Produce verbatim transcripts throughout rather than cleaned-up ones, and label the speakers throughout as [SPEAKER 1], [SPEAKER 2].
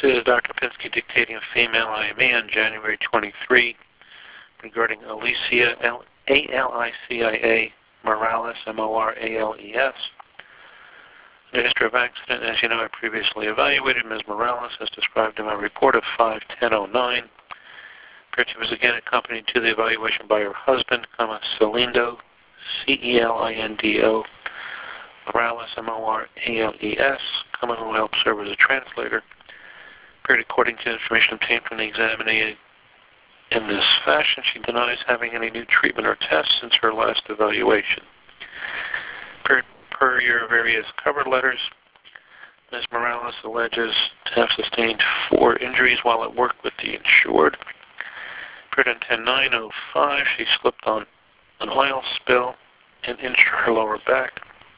[SPEAKER 1] is Doctor Pinsky dictating a female I M E on January twenty-third regarding Alicia, A L I C I A, Morales, M O R A L E S. The history of accident, as you know, I previously evaluated Miz Morales as described in my report of five ten oh nine. She was again accompanied to the evaluation by her husband, comma, Celindo, C E L I N D O, Morales, M O R A L E S, comma, who helped serve as a translator. Period, according to information obtained from the examinee in this fashion, she denies having any new treatment or tests since her last evaluation. Period, per your various cover letters, Miz Morales alleges to have sustained four injuries while at work with the insured. Period, on ten nine oh five, she slipped on an oil spill and injured her lower back.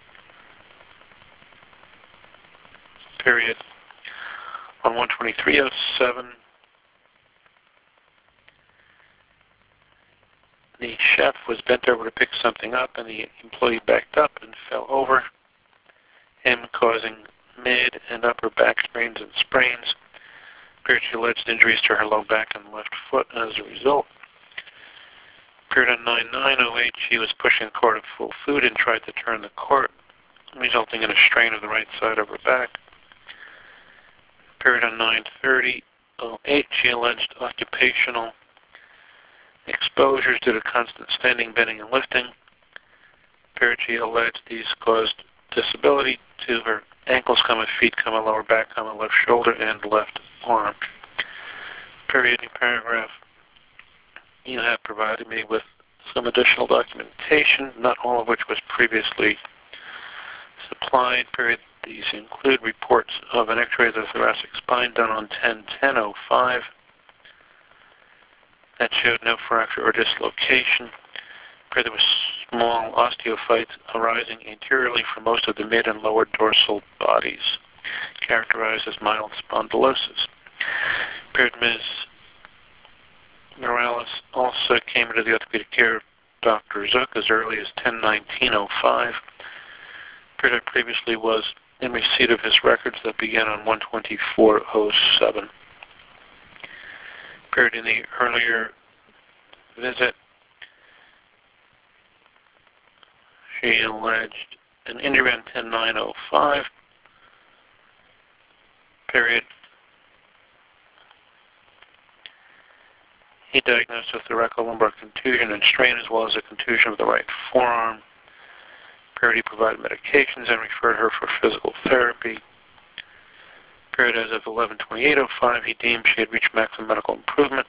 [SPEAKER 1] Period. On one twenty-three oh seven, the chef was bent over to pick something up, and the employee backed up and fell over him, causing mid and upper back strains and sprains. Period, she alleged injuries to her low back and left foot as a result. Period, on nine nine oh eight, she was pushing a cart of full food and tried to turn the cart, resulting in a strain of the right side of her back. Period, on nine thirty oh eight, she alleged occupational exposures due to constant standing, bending, and lifting. Period, she alleged these caused disability to her ankles, comma, feet, comma, lower back, comma, left shoulder, and left arm. Period, in paragraph, you have provided me with some additional documentation, not all of which was previously supplied. Period. These include reports of an x-ray of the thoracic spine done on ten ten oh five that showed no fracture or dislocation. Period. There were small osteophytes arising anteriorly from most of the mid and lower dorsal bodies, characterized as mild spondylosis. Period. Miz Morales also came into the orthopedic care of Doctor Zook as early as ten nineteen oh five. Period. I previously was in receipt of his records that began on one twenty-four oh seven. Period. In the earlier visit, she alleged an injury on ten nine oh five. Period. He diagnosed a thoracolumbar contusion and strain as well as a contusion of the right forearm. Period. He provided medications and referred her for physical therapy. Period. As of eleven twenty-eight oh five, he deemed she had reached maximum medical improvement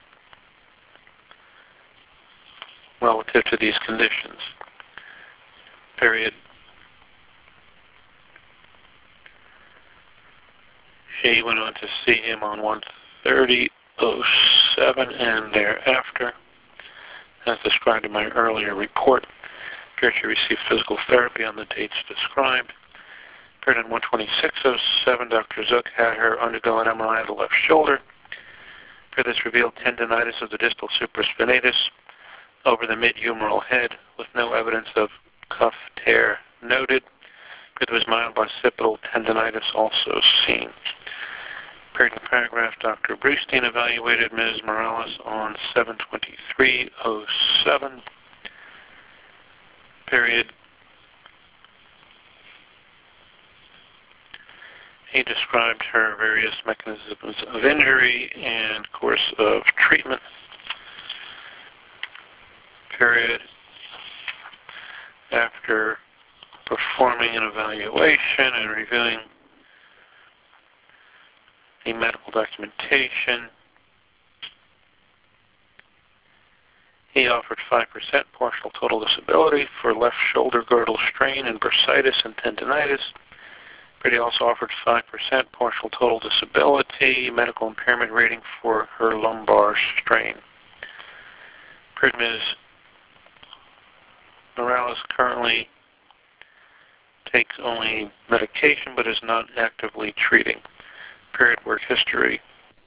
[SPEAKER 1] relative to these conditions. Period. She went on to see him on one thirty oh seven and thereafter, as described in my earlier report. Period. She received physical therapy on the dates described. Period. On one twenty-six oh seven, Doctor Zook had her undergo an M R I of the left shoulder. Period. This revealed tendinitis of the distal supraspinatus over the mid-humeral head with no evidence of cuff tear noted. Period. There was mild bicipital tendinitis also seen. Period. In paragraph, Doctor Brustein evaluated Miz Morales on seven twenty-three oh seven. Period. He described her various mechanisms of injury and course of treatment. Period. After performing an evaluation and reviewing the medical documentation, he offered five percent partial total disability for left shoulder girdle strain and bursitis and tendinitis. But he also offered five percent partial total disability medical impairment rating for her lumbar strain. Miz Morales currently takes only medication but is not actively treating. Period. Work history.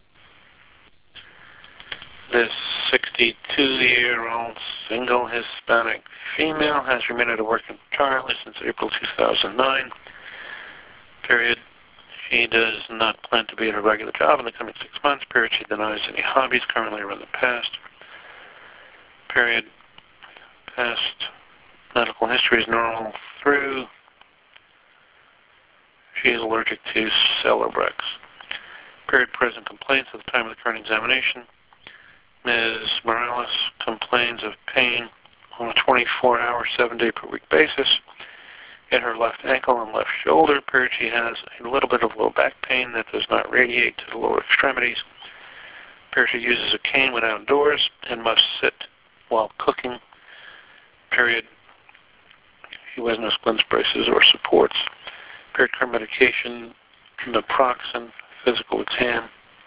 [SPEAKER 1] This sixty-two-year-old single Hispanic female has remained at a work entirely since April two thousand nine. Period. She does not plan to be at her regular job in the coming six months. Period. She denies any hobbies currently or in the past. Period. Past medical history is normal through. She is allergic to Celebrex. Period. Present complaints at the time of the current examination. Miz Morales complains of pain on a twenty-four hour, seven day per week basis in her left ankle and left shoulder. Period. She has a little bit of low back pain that does not radiate to the lower extremities. Period. She uses a cane when outdoors and must sit while cooking. Period. She wears no splint braces or supports. Period. Current medication, naproxen, physical exam.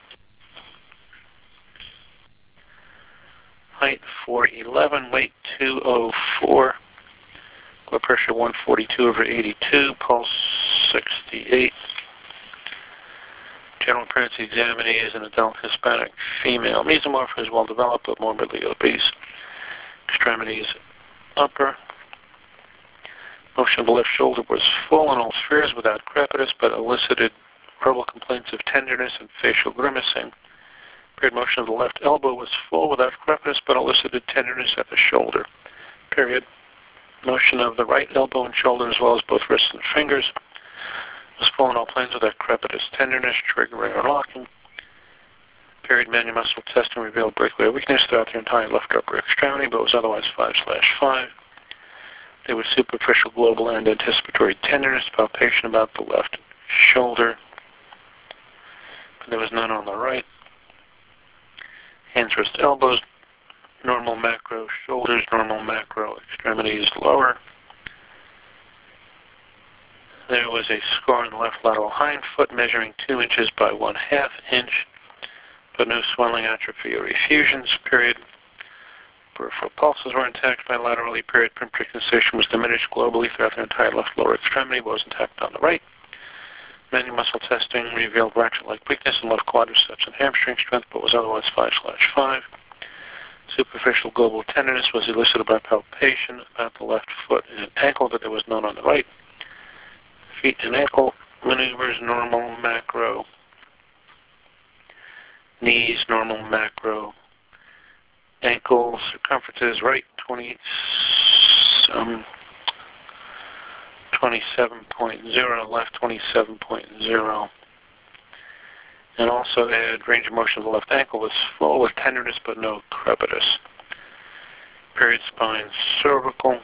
[SPEAKER 1] Height four eleven, weight two oh four, blood pressure one forty-two over eighty-two, pulse sixty-eight. General appearance of the examinee is an adult Hispanic female. Mesomorph is well developed but morbidly obese. Extremities upper. Motion of the left shoulder was full in all spheres without crepitus, but elicited verbal complaints of tenderness and facial grimacing. Period. Motion of the left elbow was full without crepitus, but elicited tenderness at the shoulder. Period. Motion of the right elbow and shoulder, as well as both wrists and fingers, was full in all planes without crepitus, tenderness, triggering, or locking. Period. Manual muscle testing revealed breakaway weakness throughout the entire left upper extremity, but was otherwise five slash five. There was superficial global and anticipatory tenderness, palpation about the left shoulder, but there was none on the right. Hands, wrist, elbows, normal macro shoulders, normal macro extremities lower. There was a scar on the left lateral hind foot measuring two inches by one half inch, but no swelling, atrophy, or effusions. Period. Peripheral pulses were intact bilaterally. Period. Pinprick sensation was diminished globally throughout the entire left lower extremity, but was intact on the right. Manual muscle testing revealed ratchet-like weakness in left quadriceps and hamstring strength, but was otherwise five slash five. Superficial global tenderness was elicited by palpation about the left foot and ankle, but there was none on the right. Feet and ankle maneuvers, normal macro. Knees, normal macro. Ankle circumferences, right twenty, um, twenty-seven point zero, left twenty-seven point zero. And also add range of motion of the left ankle was full with tenderness but no crepitus. Period. Spine cervical.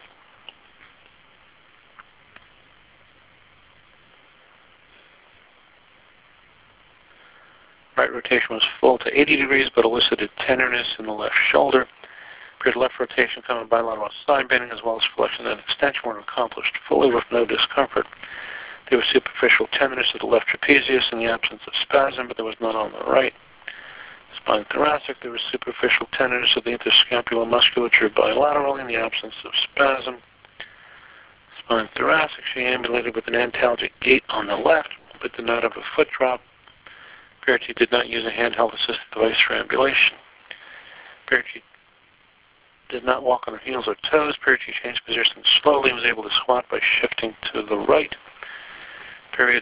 [SPEAKER 1] Right rotation was full to eighty degrees but elicited tenderness in the left shoulder. Period. Left rotation coming bilateral side bending as well as flexion and extension were accomplished fully with no discomfort. There was superficial tenderness of the left trapezius in the absence of spasm, but there was none on the right. Spine thoracic, there was superficial tenderness of the interscapular musculature bilaterally in the absence of spasm. Spine thoracic, she ambulated with an antalgic gait on the left, but did not have a foot drop. Period. She did not use a handheld assisted device for ambulation. Period. She did not walk on her heels or toes. Period. She changed position slowly and was able to squat by shifting to the right. Period.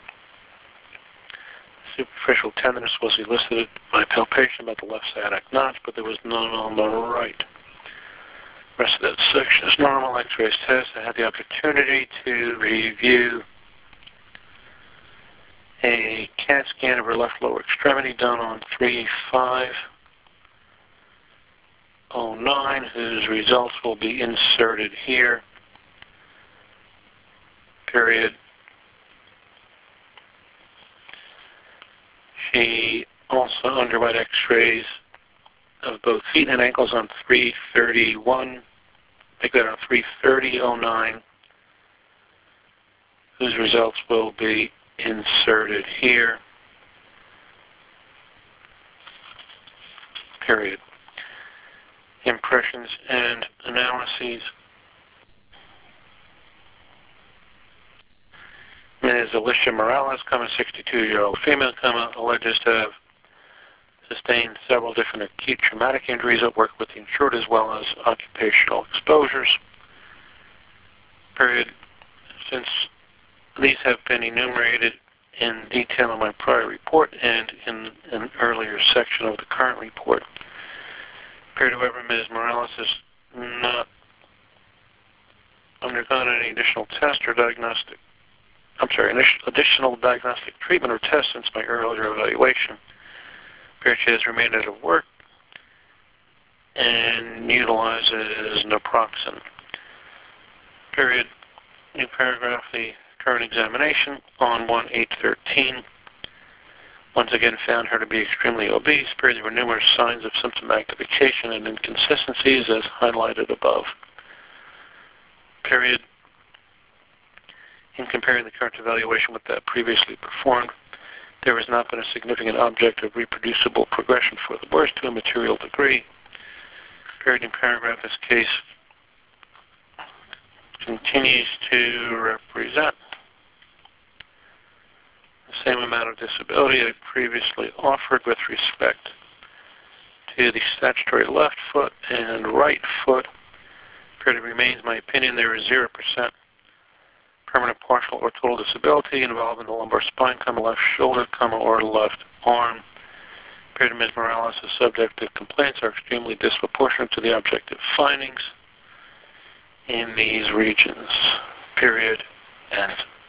[SPEAKER 1] Superficial tenderness was elicited by palpation about the left sciatic notch, but there was none on the right. The rest of that section is normal. X-rays test. I had the opportunity to review a CAT scan of her left lower extremity done on three five oh nine, whose results will be inserted here. Period. She also underwent x-rays of both feet and ankles on three thirty-one, make that on three thirty oh nine, whose results will be inserted here. Period. Impressions and analyses. Miz Alicia Morales, comma, sixty-two-year-old female, comma, alleges to have sustained several different acute traumatic injuries at work with the insured as well as occupational exposures. Period. Since these have been enumerated in detail in my prior report and in an earlier section of the current report. Period. However, Miz Morales has not undergone any additional test or diagnostic, I'm sorry, additional diagnostic treatment or test since my earlier evaluation. Period. She has remained out of work and utilizes naproxen. Period. New paragraph, the current examination on one eight thirteen once again found her to be extremely obese. Period. There were numerous signs of symptom activation and inconsistencies as highlighted above. Period. In comparing the current evaluation with that previously performed, there has not been a significant objective reproducible progression for the worse to a material degree. Period. In paragraph, this case continues to represent the same amount of disability I previously offered with respect to the statutory left foot and right foot. Period. It remains my opinion there is zero percent permanent partial or total disability involved in the lumbar spine, comma, left shoulder, comma, or left arm. Period. Miz Morales' subjective complaints are extremely disproportionate to the objective findings in these regions. Period. End.